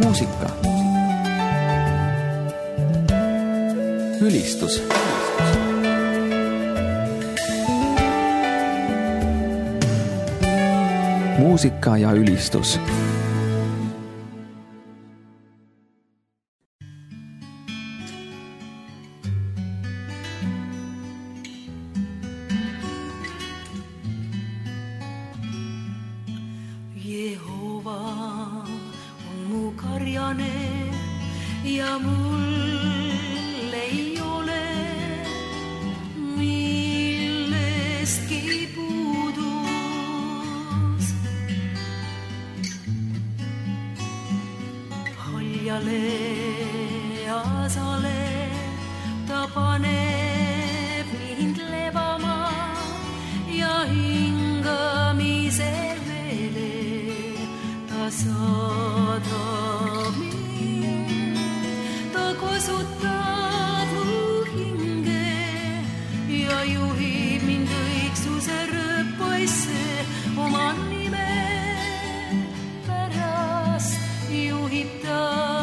muusika, ülistus, muusika ja ülistus. Ja mul ei ole millestki puudus. Haljale asale ta paneb mind lebama ja hingamise veele ta saadab mind. Kosutab mu hinge ja juhib mind õigsuse rõppoisse oma nime pärast juhib ta.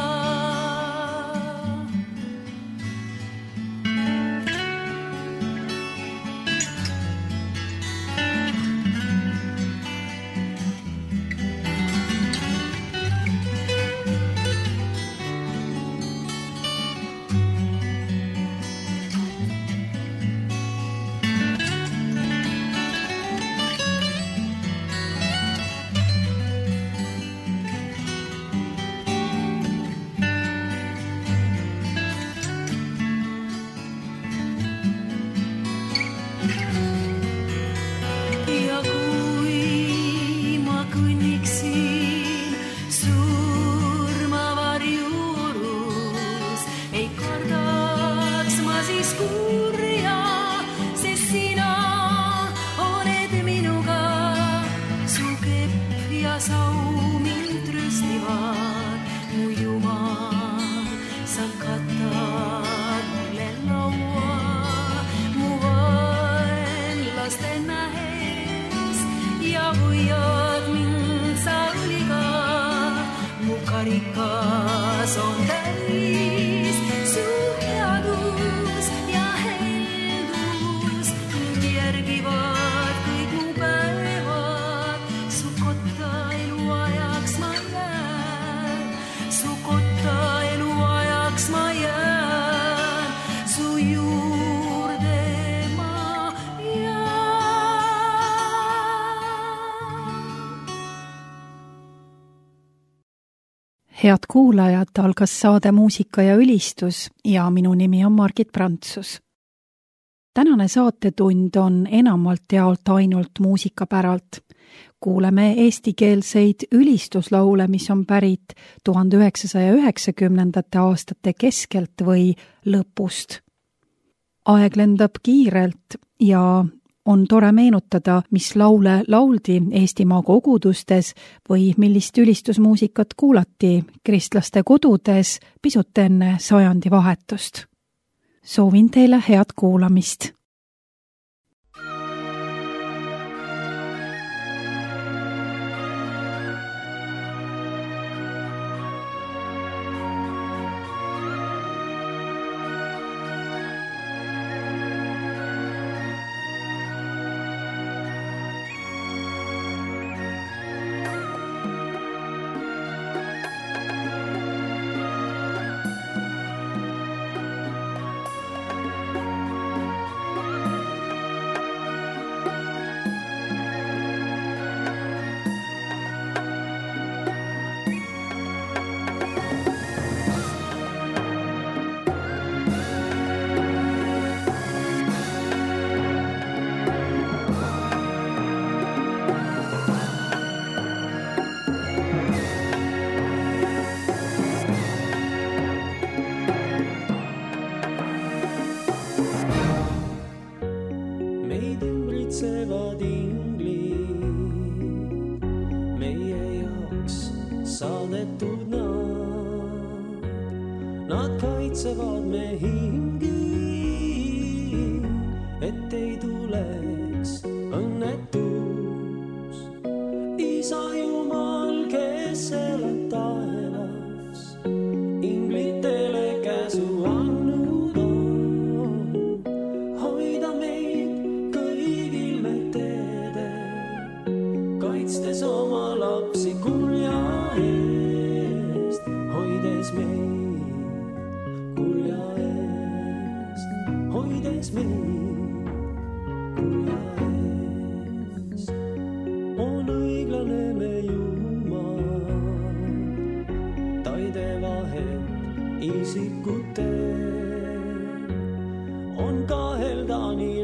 Karikas on täis su headus ja heldus ning järgivad kõik mu päevad. Su kotta eluajaks ma jään, su kotta eluajaks ma jään, su juurde ma jään. Head kuulajad, algas saade Muusika ja ülistus ja minu nimi on Margit Prantsus. Tänane saatetund on enamalt jaolt ainult muusikapäralt. Kuuleme eestikeelseid ülistuslaule, mis on pärit 1990. aastate keskelt või lõpust. Aeg lendab kiirelt ja on tore meenutada, mis laule lauldi Eestimaa kogudustes või millist ülistusmuusikat kuulati kristlaste kodudes pisut enne sajandivahetust. Soovin teile head kuulamist. Nad kaitsevad me hingi, et ei tuleks õnnetus. Isa Jumal, kes elab taevas, õiglane me Jumal, ta ei tee vahet isikutel, on kahel ta nii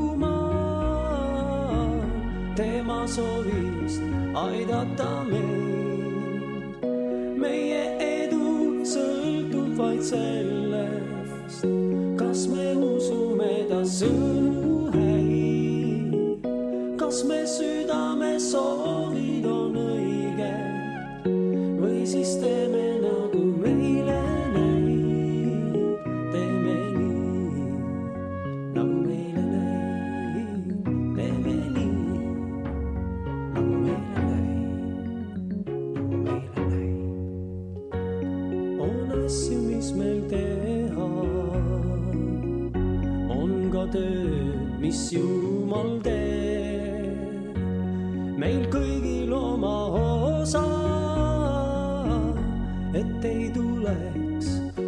rumal, tema soovist aidata meid. Meie edu sõltub vaid sellest, kas me usume ta sõnu häid, kas me südame soovid on õiged või siis teeme nagu meile näib, teeme nii nagu meile näib, teeme nii nagu meile näib, nagu meile näib. On asju, mis meil teha, on ka tööd, mis Jumal teeb, meil kõigil oma osa, et ei tuleks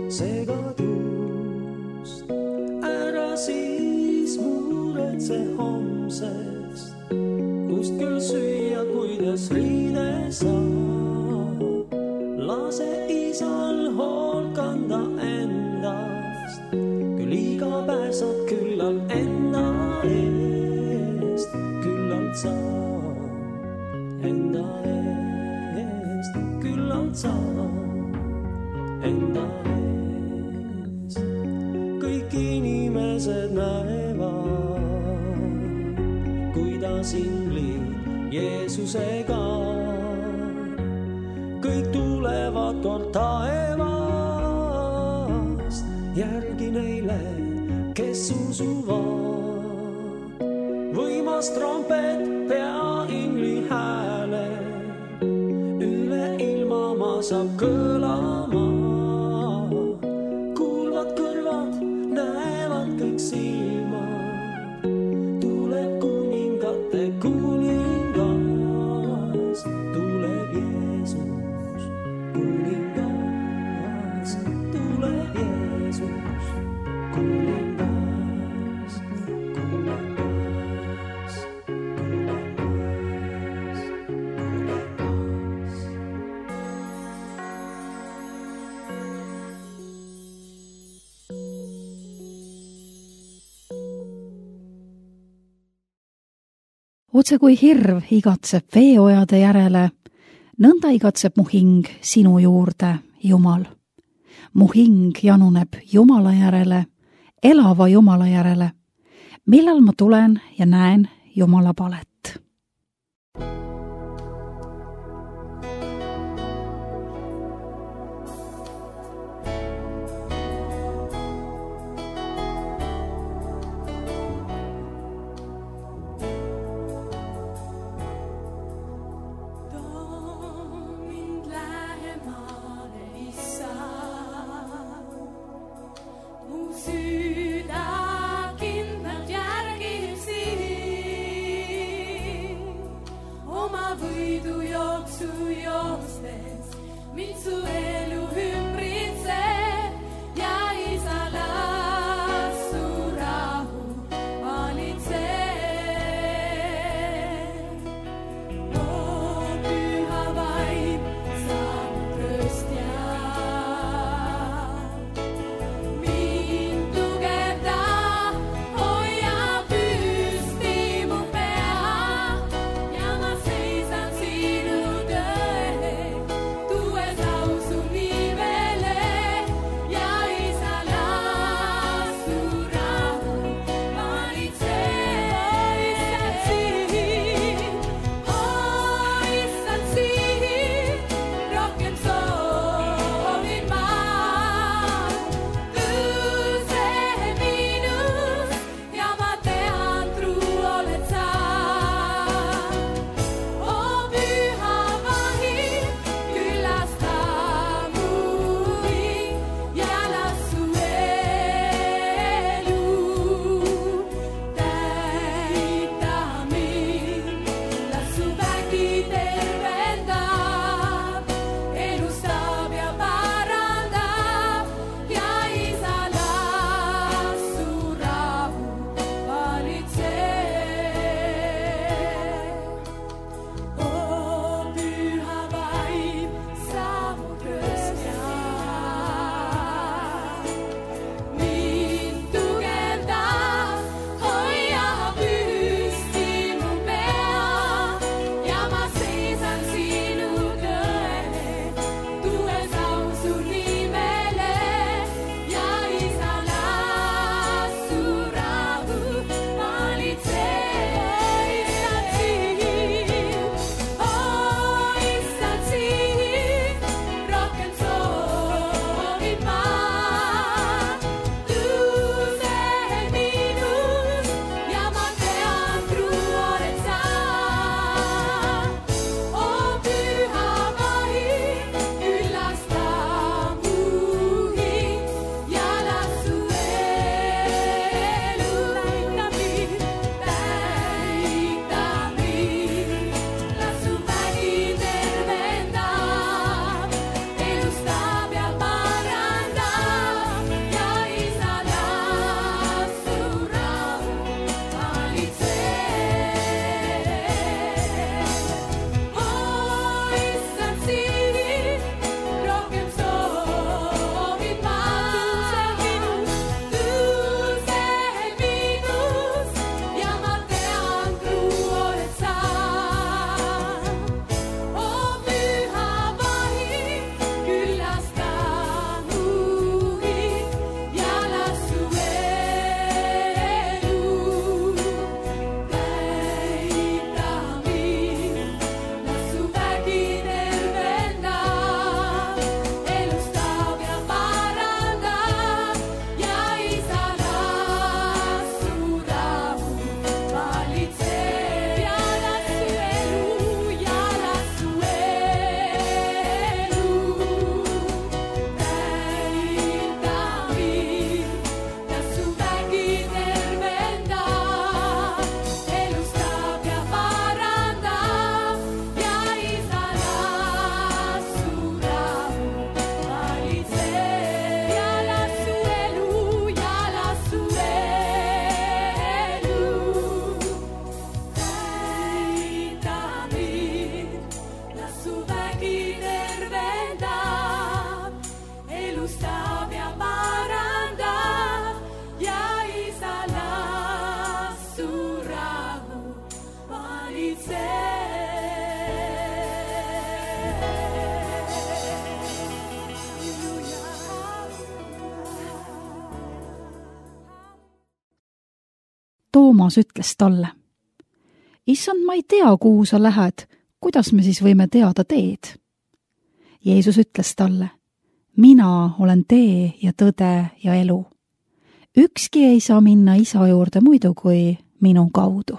segadust. Ära siis muretse homsest, kust küll süüa, kuidas riide saab. Lase isal hoolt kanda endast, küll iga päev saab küllalt enda eest, küllalt saab enda eest, küllalt saab enda eest. Kõik inimesed näevad, kuidas inglid Jeesusega, kõik tulevad kord taevast, järgi neile, kes usuvad. Võimas trompet pea ingli hääle, üle ilma maa saab kõlama. Kuulvad kõrvad, näevad kõik silmad, tuleb kuningate kuningas, tuleb Jeesus, kuningas, tuleb Jeesus, kuningas, kuningas, kuningas, kuningas. Otse kui hirv igatseb veeojade järele, nõnda igatseb mu hing sinu juurde, Jumal. Mu hing januneb Jumala järele, elava Jumala järele, millal ma tulen ja näen Jumala palet. Seisan sinu töö, tues ausu nii veel. Toomas ütles talle: Issand, ma ei tea, kuhu sa lähed, kuidas me siis võime teada teed? Jeesus ütles talle: mina olen tee ja tõde ja elu. Ükski ei saa minna Isa juurde muidu kui minu kaudu.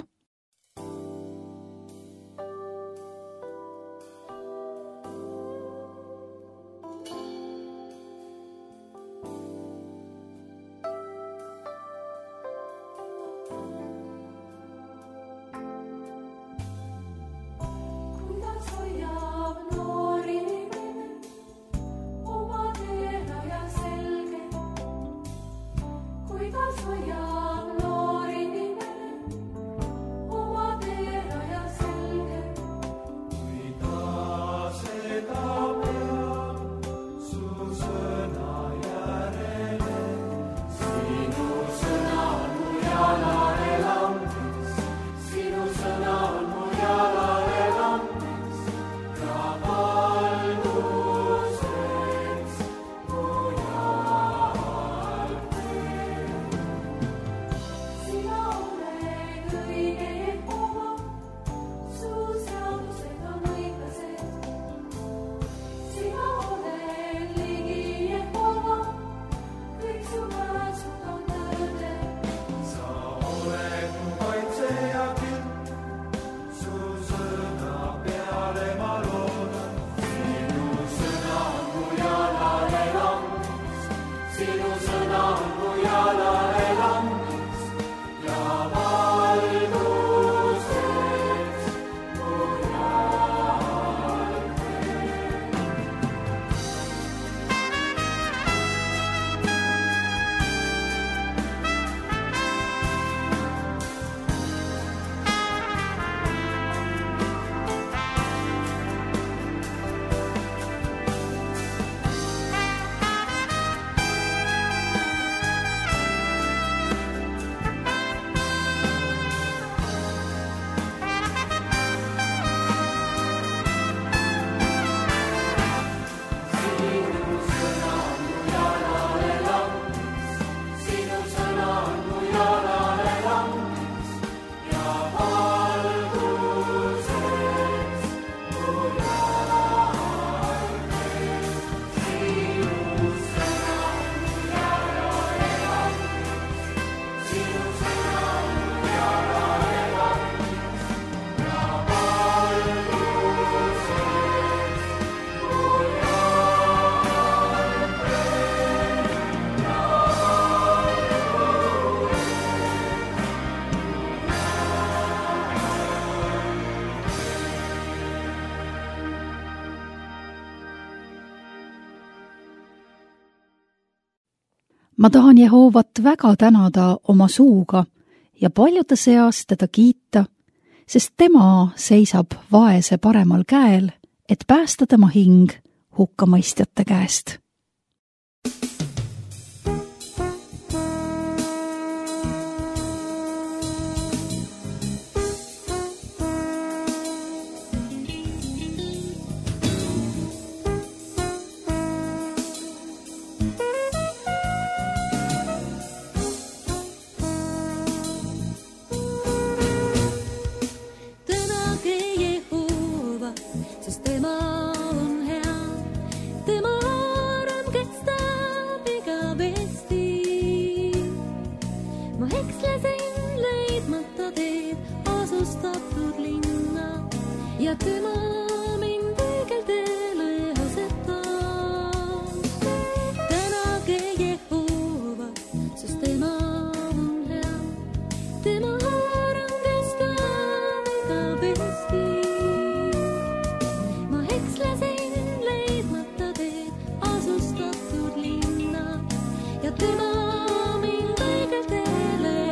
Ma tahan Jehoovat väga tänada oma suuga ja paljude seas teda kiita, sest tema seisab vaese paremal käel, et päästa tema hing hukkamõistjate käest.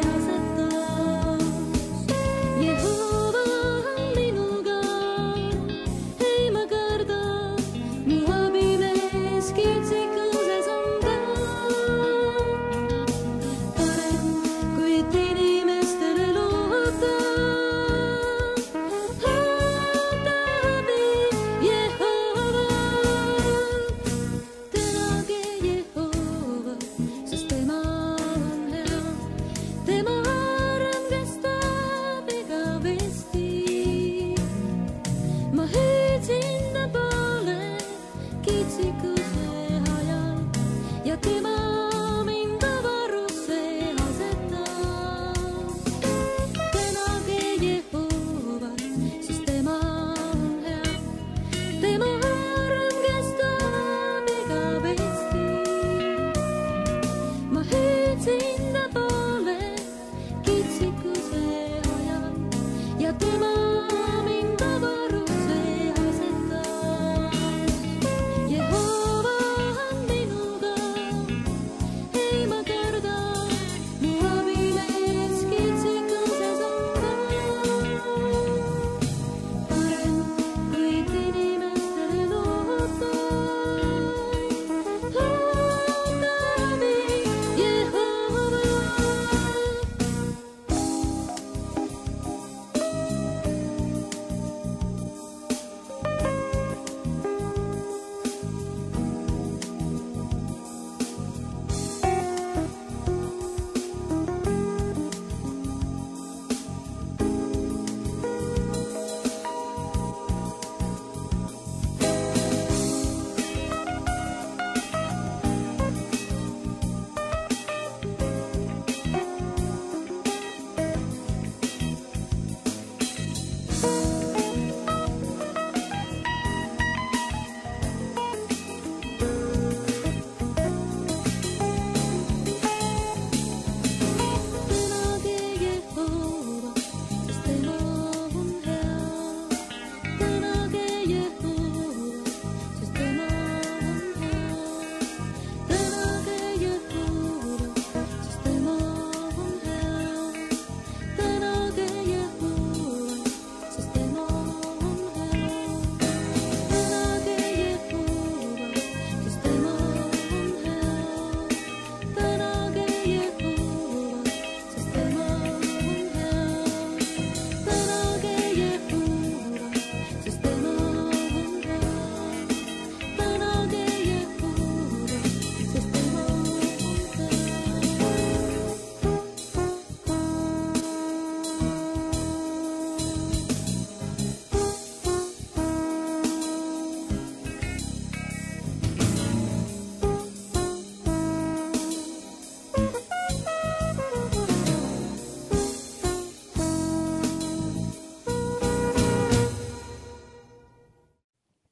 Jehova on minuga.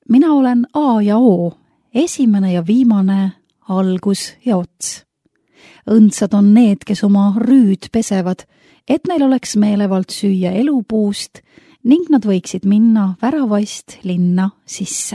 mina olen A ja O, esimene ja viimane, algus ja ots. Õndsad on need, kes oma rüüd pesevad, et neil oleks meelevald süüa elupuust ning nad võiksid minna väravaist linna sisse.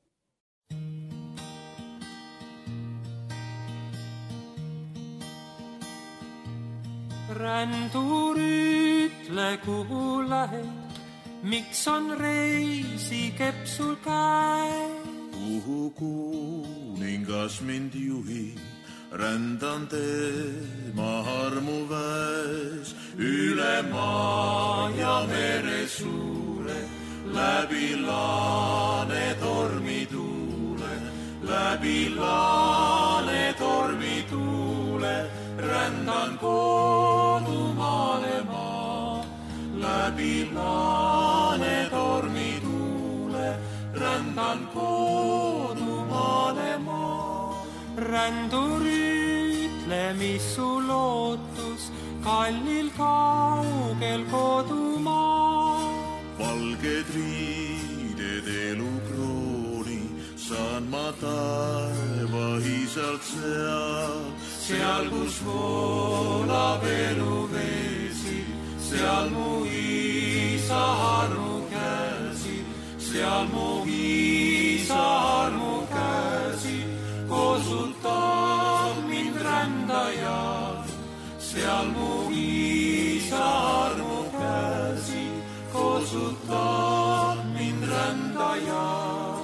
Rändur ütle, kuhu lähed, miks on reisikepp sul käe? Kuhu kuningas mind juhib, rändan tema armu väes, üle maa ja mere suure, läbi laane tormituule, läbi laane tormituule, rändan kodumaale maa, läbi laane tormituule, rändan kodumaale maa. Rändur ütle, mis su lootus kallil kaugel kodumaa. Valged riided elukrooni saan ma taevaisalt seal kus voolab eluvesi, seal mu isa armu käsi, seal mu isa armu käsi, kosutab mind rändajal, seal mu isa armu käsi, kosutab mind rändajal.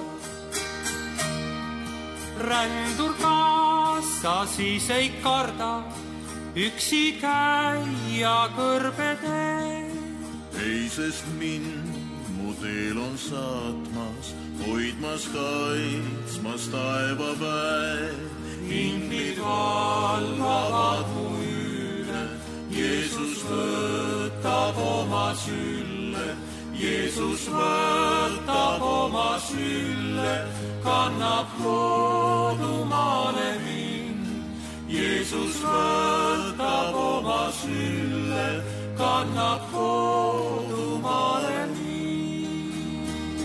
Rändur kaasa siis ei karda, üksi käia kõrbetee. Ei, sest mind mu teel on saatmas, hoidmas, kaitsmas taevaväe. Inglid valvavad mu üle, Jeesus võtab oma sülle, Jeesus võtab oma sülle, kannab kodumaale mind. Jeesus võtab oma sülle, kannab kodumaale mind.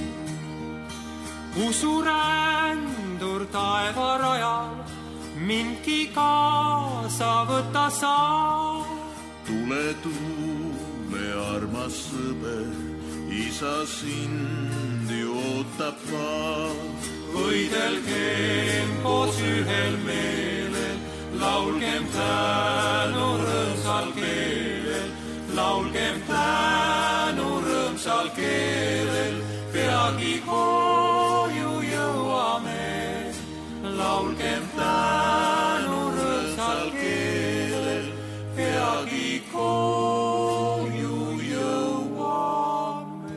Usurändur taevarajal, mindki kaasa võta saa. Tule, tule, armas sõber, isa sind ju ootab ka. Võidelgem koos ühel meelel, laulgem tänu rõõmsal keelel, laulgem tänu rõõmsal keelel, peagi koju jõuame. Laulgem tänu rõõmsal keelel, peagi koju jõuame.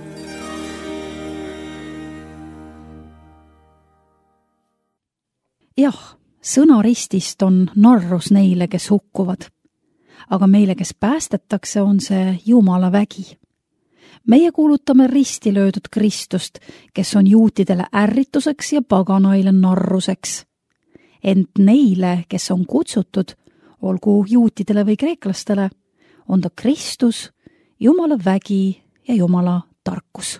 Jah, sõna ristist on narrus neile, kes hukkuvad. Aga meile, kes päästetakse, on see Jumala vägi. Meie kuulutame risti löödud Kristust, kes on juutidele ärrituseks ja paganaile narruseks. Ent neile, kes on kutsutud, olgu juutidele või kreeklastele, on ta Kristus, Jumala vägi ja Jumala tarkus.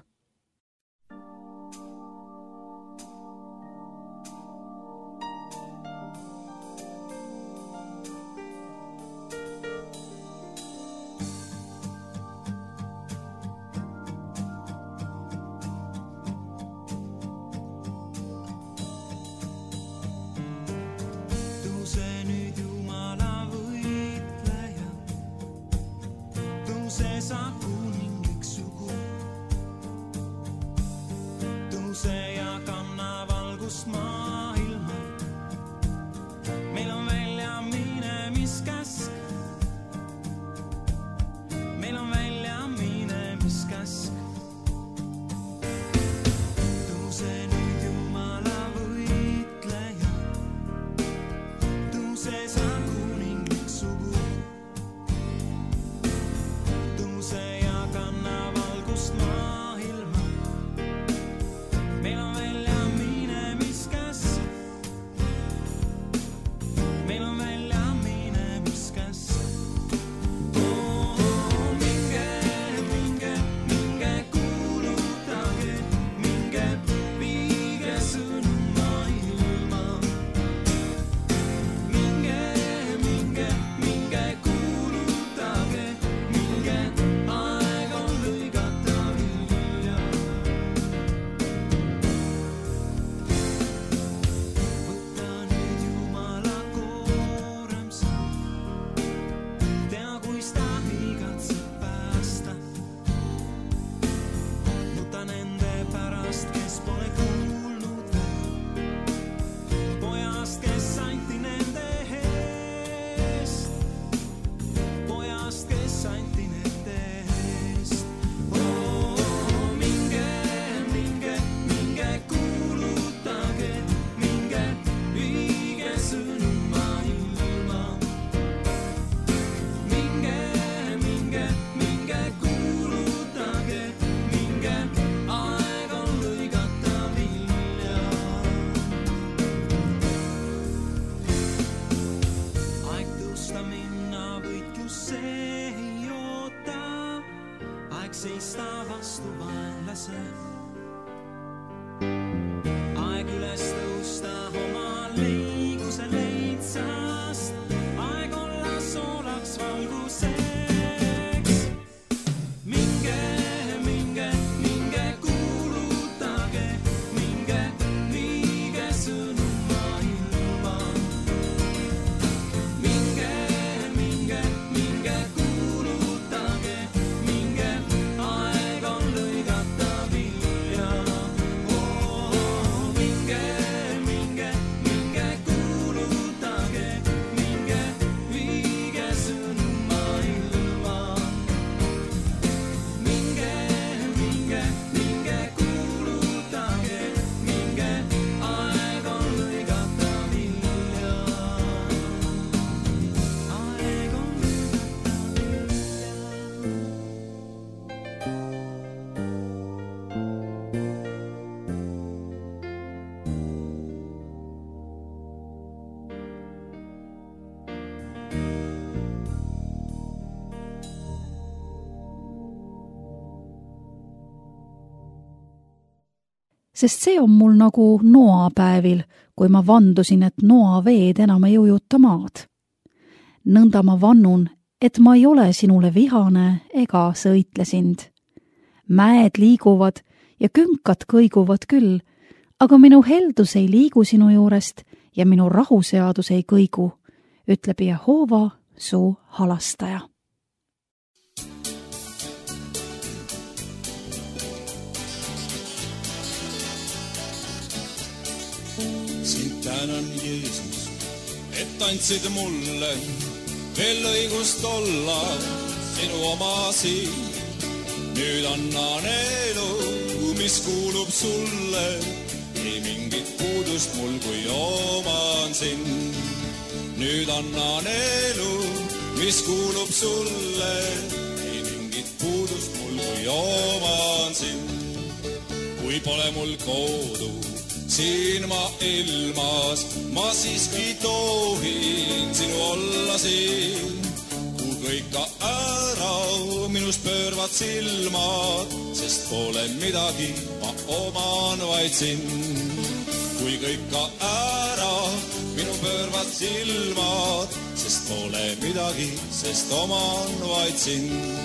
Meil on välja minemiskäs. sest see on mul nagu noapäevil, kui ma vandusin, et noaveed enam ei ujuta maad. Nõnda ma vannun, et ma ei ole sinule vihane ega sõitle sind. Mäed liiguvad ja künkad kõiguvad küll, aga minu heldus ei liigu sinu juurest ja minu rahuseadus ei kõigu, ütleb Jehova, su halastaja. Sind tänan, Jeesus, et andsid mulle veel õigust olla sinu oma siin. Nüüd annan elu, mis kuulub sulle, ei mingit puudust mul, kui oman sind. Nüüd annan elu, mis kuulub sulle, ei mingit puudust mul, kui oman sind. Kui pole mul kodu siin ma ilmas, ma siiski tohin sinu olla siin. Kui kõik ka ära minust pöörvad silmad, sest pole midagi, ma oman vaid sind. Kui kõik ka ära minu pöörvad silmad, sest pole midagi, sest oman vaid sind.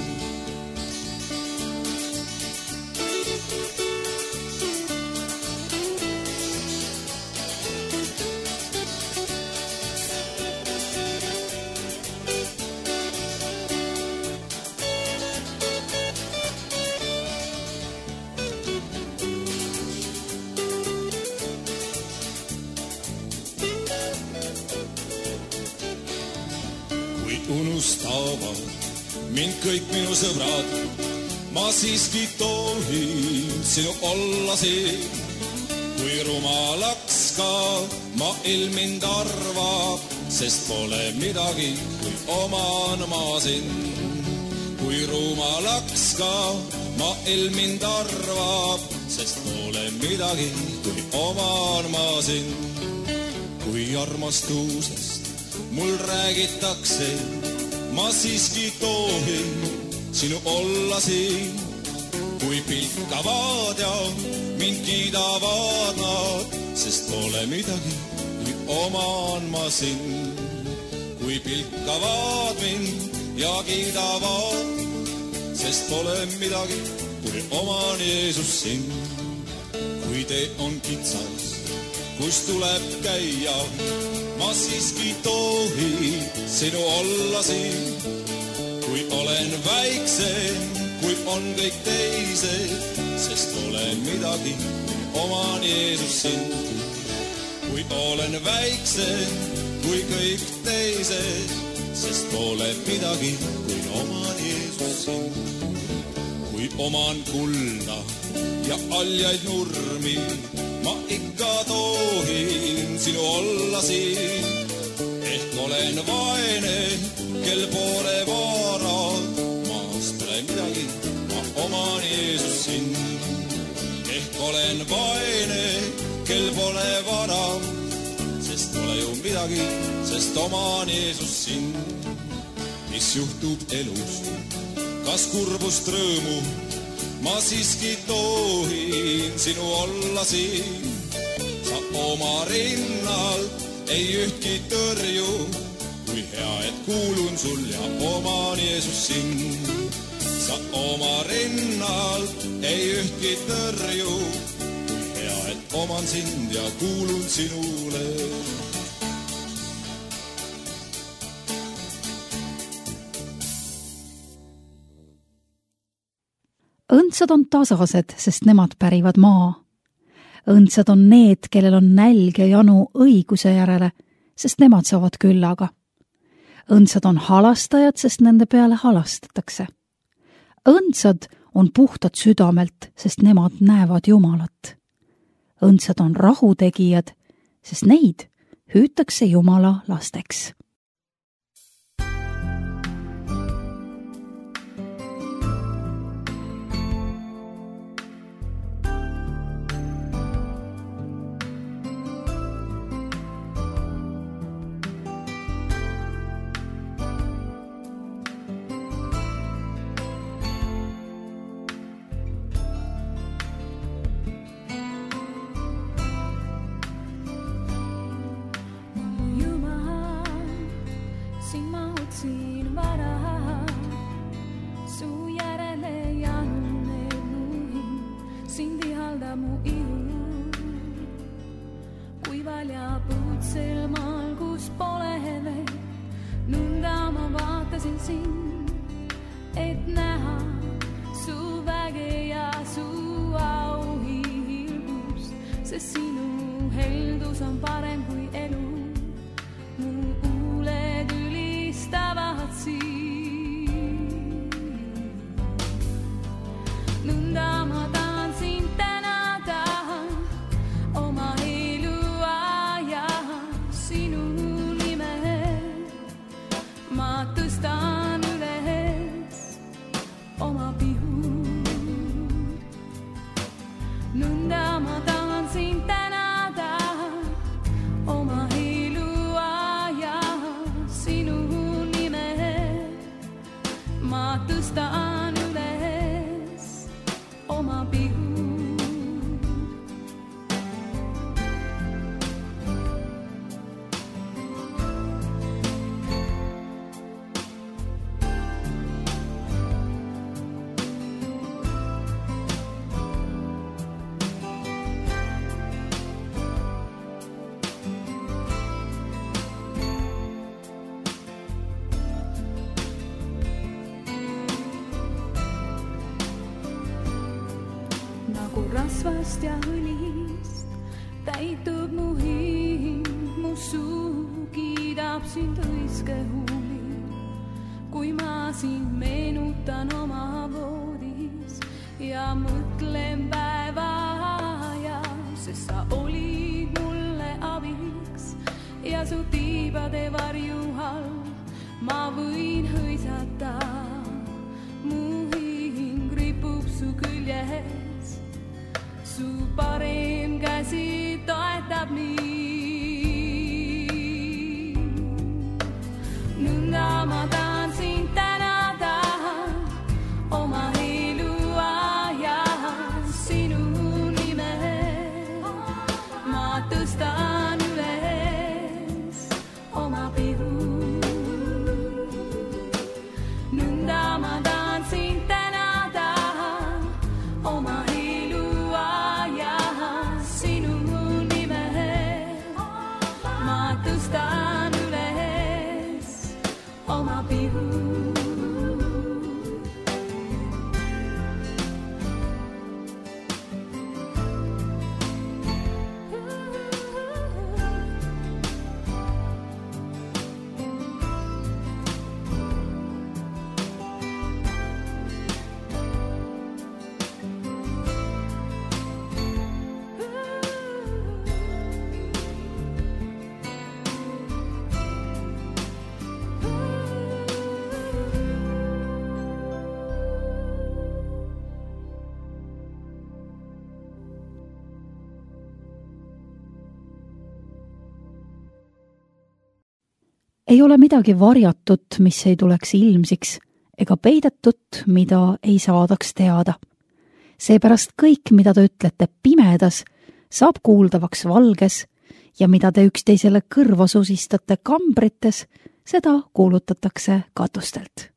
Unustavad mind kõik minu sõbrad, ma siiski tohin sinu olla siin. Kui rumalaks ka maailm mind arvab, sest pole midagi, kui oman ma sind. Kui rumalaks ka maailm mind arvab, sest pole midagi, kui oman ma sind. Kui armastusest mul räägitakse, ma siiski tohin sinu olla siin. Kui pilkavad ja mind kiidavad nad, sest pole midagi, kui oman ma sind. Kui pilkavad mind ja kiidavad, sest pole midagi, kui oman Jeesus sind. Kui tee on kitsas, kus tuleb käia, ma siiski tohin sinu olla siin. Kui olen väiksem, kui on kõik teised, sest pole midagi, kui oman Jeesus sind. Kui olen väiksem, kui kõik teised, sest pole midagi, kui oman Jeesus sind. Kui oman kulda ja aljaid nurmi, ma ikka tohin sinu olla siin. Ehk olen vaene, kel pole vara, maas pole midagi, ma oman Jeesus sind. Ehk olen vaene, kel pole vara, sest pole ju midagi, sest oman Jeesus sind. Mis juhtub elus, kas kurbust rõõmu, ma siiski tohin sinu olla siin. Sa oma rinnal ei ühtki tõrju, kui hea, et kuulun sul ja oman Jeesus sind. Sa oma rinnal ei ühtki tõrju, kui hea, et oman sind ja kuulun sinule. Õndsad on tasased, sest nemad pärivad maa. Õndsad on need, kellel on nälg ja janu õiguse järele, sest nemad saavad küllaga. Õndsad on halastajad, sest nende peale halastatakse. Õndsad on puhtad südamelt, sest nemad näevad Jumalat. Õndsad on rahutegijad, sest neid hüütakse Jumala lasteks. tahtsin sind, et näha su väge ja su auhiilgust, sest sinu heldus on parem kui elu. Mu huuled ülistavad sind. Nõnda ma tahan sind tänada oma eluaja sinu nime. Ma tõstan üles oma pihud. Nõnda ma tahan sind tänada oma eluaja sinu nime. Ma tõstan üles oma pihud. Nagu rasvast ja õlist täitub mu hing, mu suu kiidab sind õiske huuli. Kui ma sind meenutan oma voodis ja mõtlen päeva aja, sest sa olid mulle abiks ja su tiibade varju all ma võin hõisata. Mu hing ripub su küljes, su parem käsi toetab nii. Nõnda ma tahan sind tänada oma eluaja sinu nime. Ma tõstan üles oma pihud. Nõnda ma tahan sind tänada oma eluaja sinu nime. Ma tõstan üles oma pihud. Ei ole midagi varjatut, mis ei tuleks ilmsiks, ega peidetut, mida ei saadaks teada. Seepärast kõik, mida te ütlete pimedas, saab kuuldavaks valges ja mida te üksteisele kõrva susistate kambrites, seda kuulutatakse katustelt.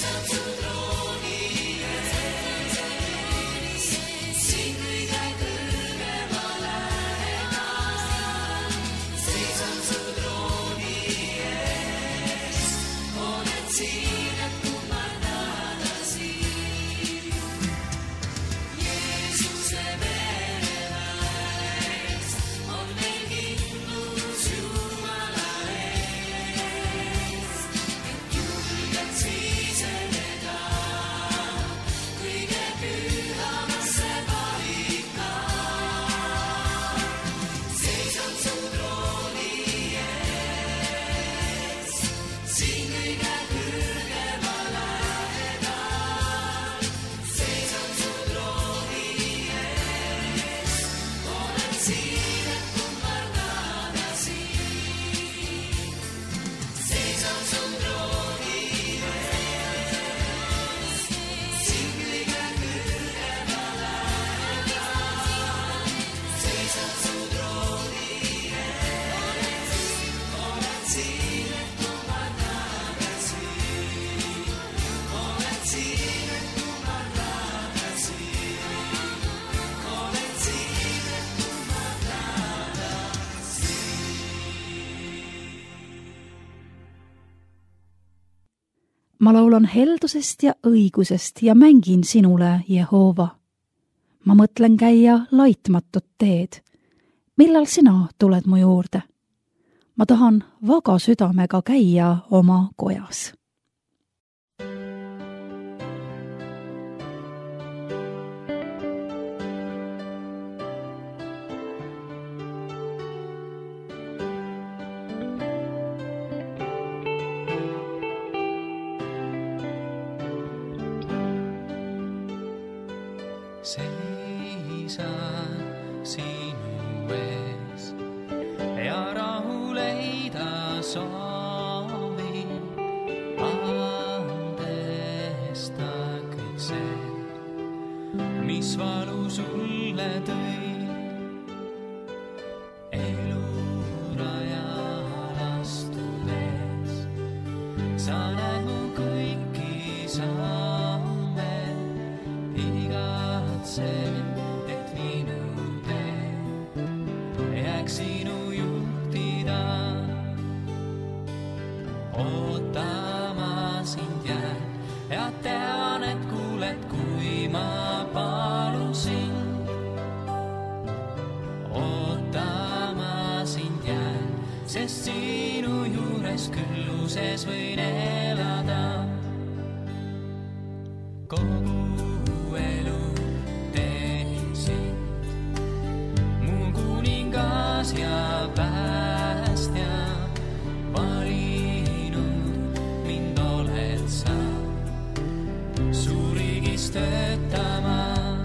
Ma laulan heldusest ja õigusest ja mängin sinule, Jehova. Ma mõtlen käia laitmatut teed. Millal sina tuled mu juurde? Ma tahan vaga südamega käia oma kojas. Seisan sinu ees ja rahu leida soovin, andesta kõik see, mis valu sulle tõi. Elurajal astudes sa näed mu kõiki samme, igatsen sinu juhtida, ootama sind jään ja tean, et kuuled, kui ma palun sind. Ootama sind jään, sest sinu juures külluses võin elada. Kogu elu teenin sind, mu kuningas ja päästja, valinud mind oled sa, su riigis töötama.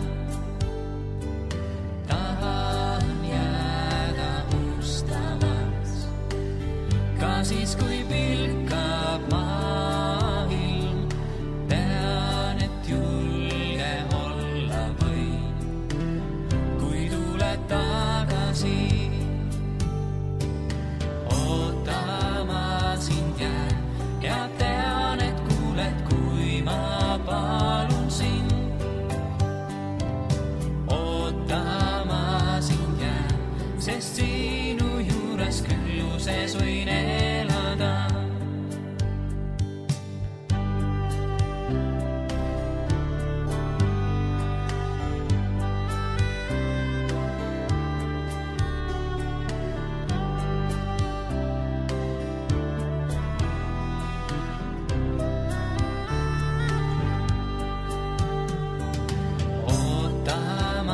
Tahan jääda mustamaks, ka siis kui pilkab maailm, tean, et julge olla võin, kui tuled tagasi. Ootama sind jään ja tean, et kuuled, kui ma palun sind. Ootama sind jään, sest sinu juures külluses võin elada.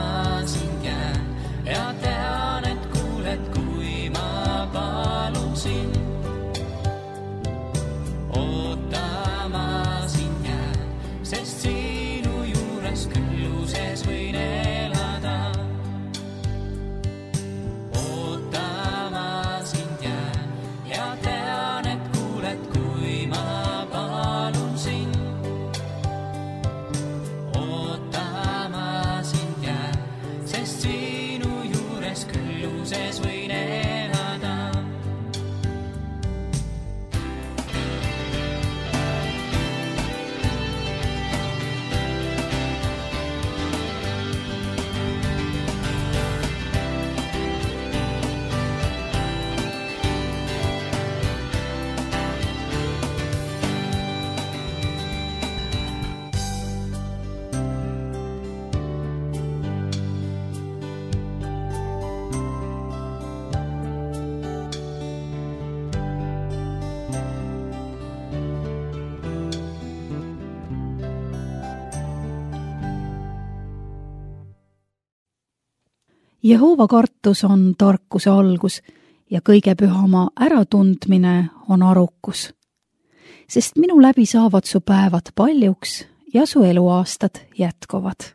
Ootama sind jään ja tean, et kuuled, kui ma palun sind. Jehova kartus on tarkuse algus ja kõige pühama äratundmine on arukus. Sest minu läbi saavad su päevad paljuks ja su eluaastad jätkuvad.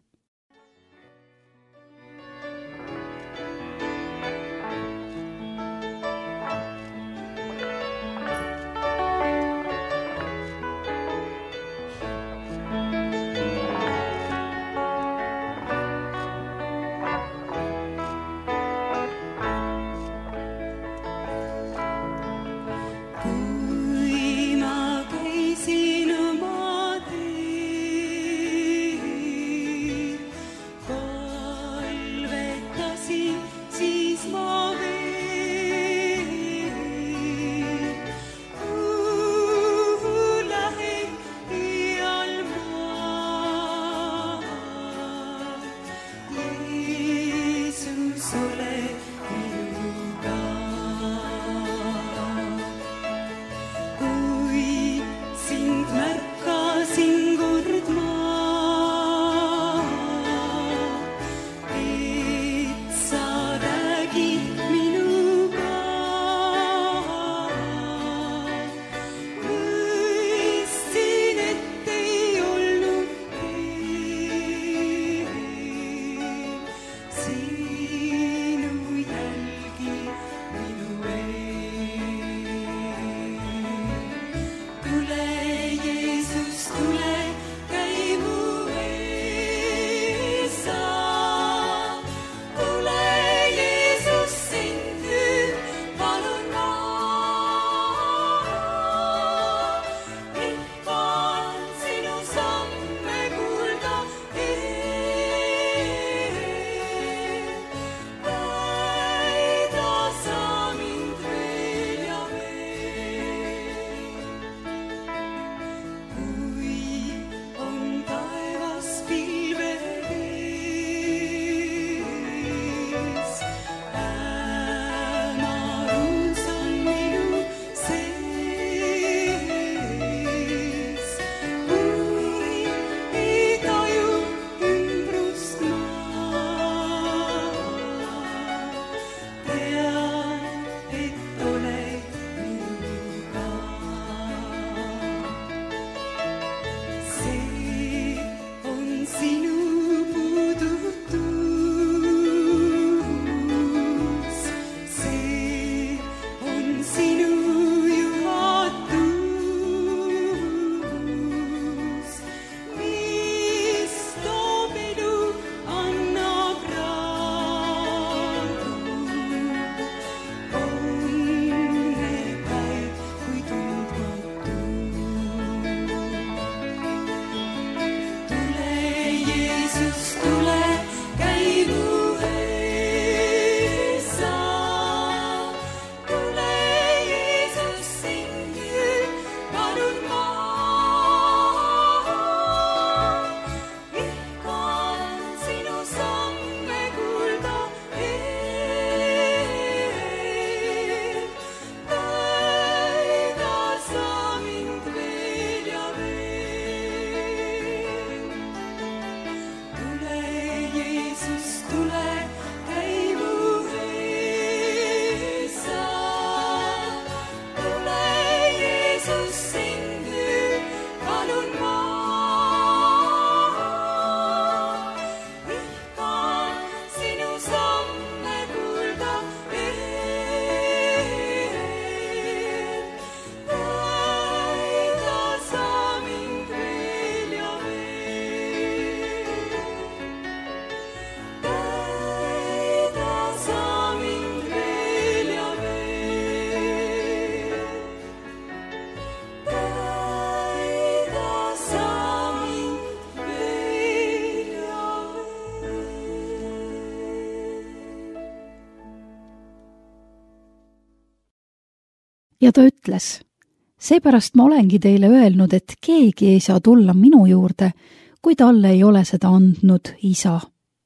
Ja ta ütles, seepärast ma olengi teile öelnud, et keegi ei saa tulla minu juurde, kui talle ei ole seda andnud isa.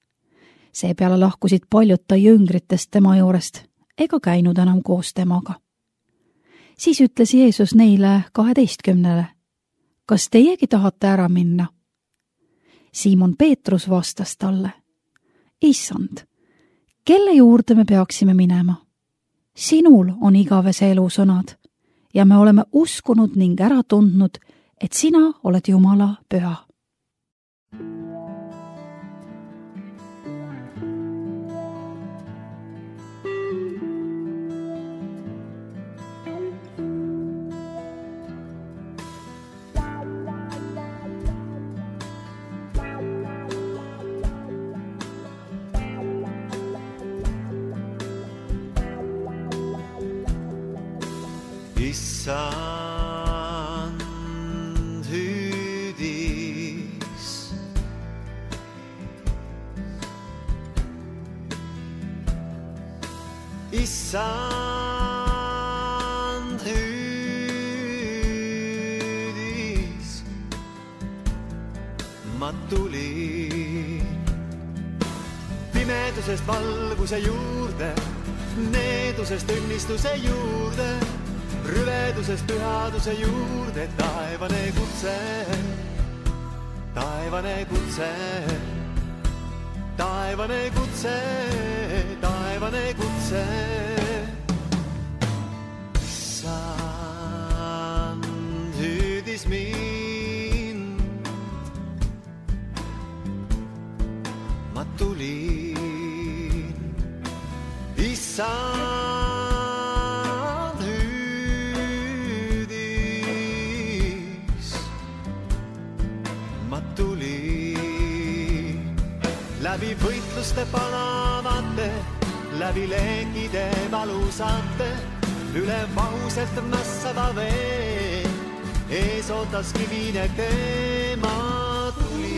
Seepeale lahkusid paljud ta jüngritest tema juurest, ega käinud enam koos temaga. Siis ütles Jeesus neile 12, kas teiegi tahate ära minna? Siimon Peetrus vastas talle, Issand, Kelle juurde me peaksime minema? Sinul on igavese elu sõnad ja me oleme uskunud ning ära tundnud, et sina oled Jumala püha. Issand hüüdis, Issand hüüdis, ma tulin pimedusest valguse juurde, needusest õnnistuse juurde, rüvedusest pühaduse juurde, taevane kutse, taevane kutse, taevane kutse, taevane kutse. Issand hüüdis mind, ma tulin, Issand läbi võitluste palavate, läbi leekide valusate, üle vahuselt nassava vee, ees ootas kivine tema tuli.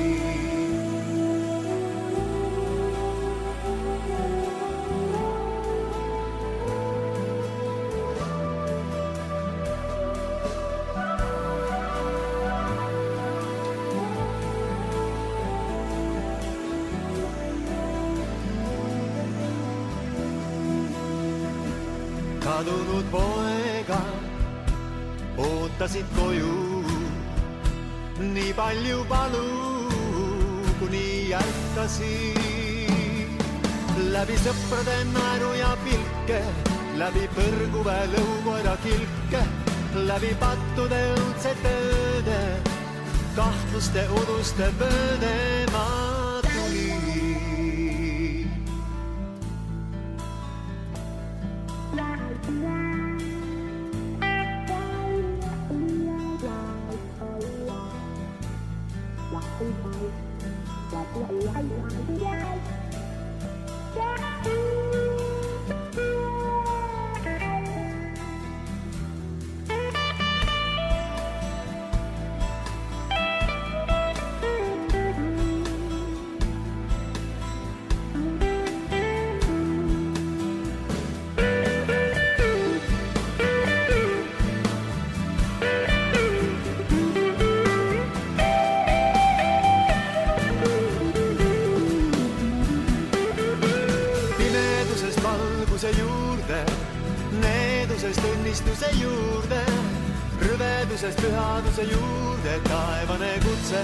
Kadunud poega ootasid koju, nii palju palu, kuni ärkasid. Läbi sõprade naeru ja pilke, läbi põrguve lõukoera kilke, läbi pattude õudsete ööde, kahtluste uduste vööde ma tulin. Needusest õnnistuse juurde, rüvedusest pühaduse juurde, taevane kutse,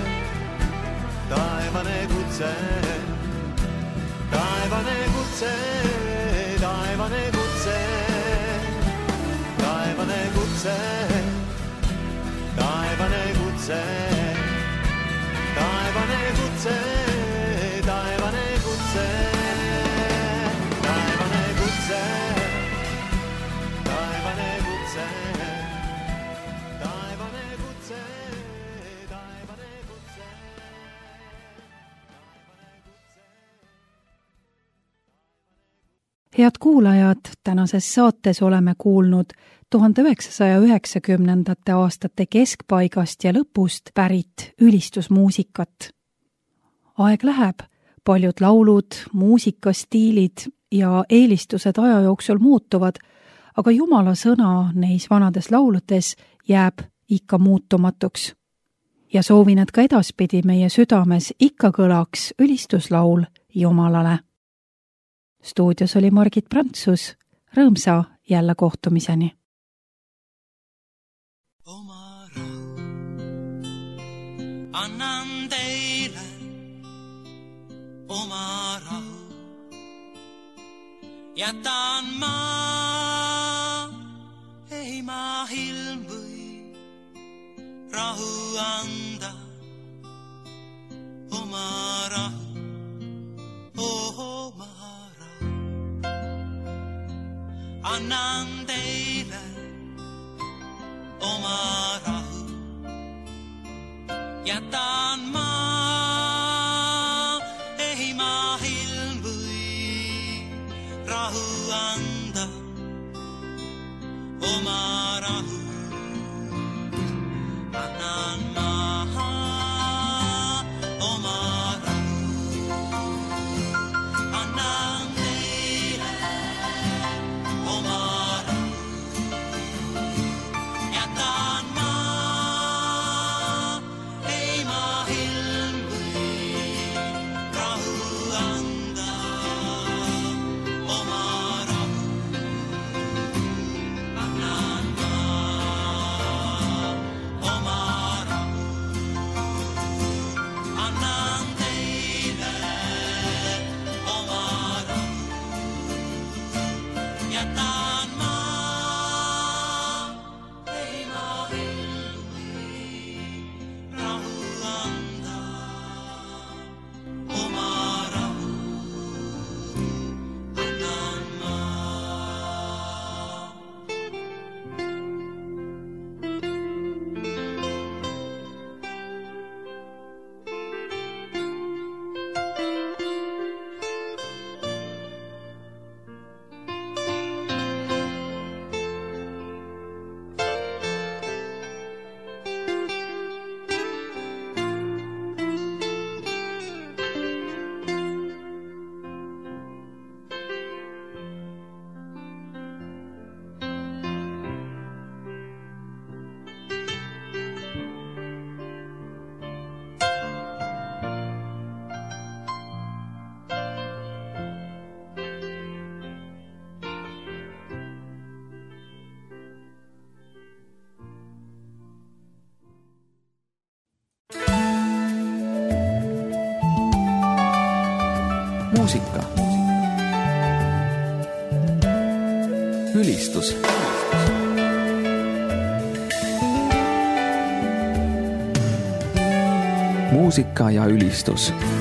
taevane kutse, taevane kutse, taevane kutse, taevane kutse, taevane kutse, taevane kutse, taevane kutse, taevane kutse. Head kuulajad, tänases saates oleme kuulnud 1990. aastate keskpaigast ja lõpust pärit ülistusmuusikat. Aeg läheb, paljud laulud, muusikastiilid ja eelistused aja jooksul muutuvad, aga Jumala sõna neis vanades lauludes jääb ikka muutumatuks. Ja soovin, et ka edaspidi meie südames ikka kõlaks ülistuslaul Jumalale. Stuudios oli Margit Prantsus, rõõmsa jälle kohtumiseni. Oma rahu annan teile, oma rahu jätan ma, ei ma ilm või rahu anda, oma rahu, oma rahu. Annan teile oma rahu, jätan ma, ei ma ilm või rahu anda, oma rahu. Annan ma oma rahu, annan teile oma rahu, jätan ma, ei ma ilm või rahu anda, oma rahu. Annan ma oma rahu, annan teile oma rahu, jätan ma, ei ma ilm või rahu anda, oma rahu annan ma. muusika, ülistus, muusika ja ülistus